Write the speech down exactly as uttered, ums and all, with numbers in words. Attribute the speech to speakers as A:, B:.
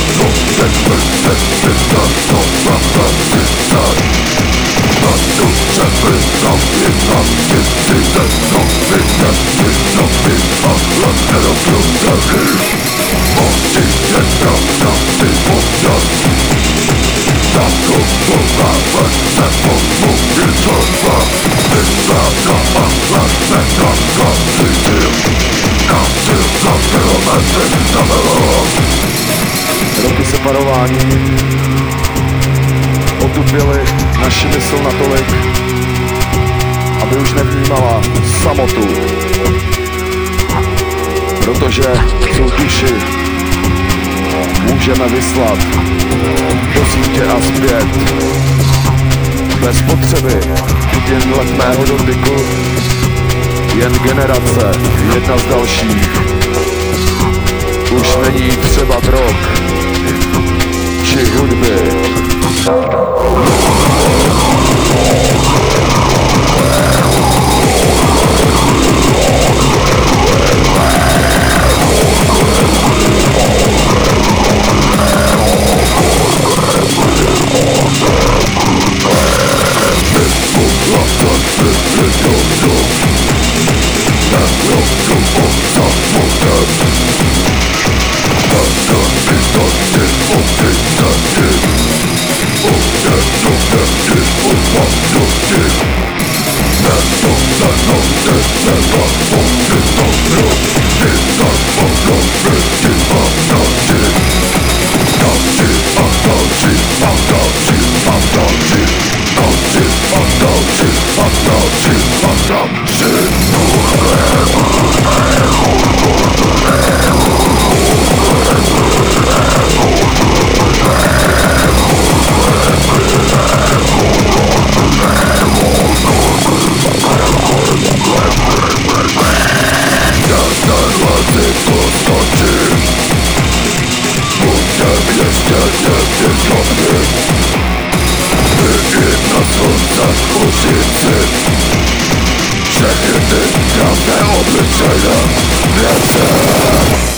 A: Roky separování otupěly naši mysl natolik, aby už nevnímala samotu, protože svou duši můžeme vyslat do sítě a zpět bez potřeby jen let mého dotyku, jen generace, jedna z dalších. Už není třeba drog či hudby.
B: Všechny ty krásné obličejné věci.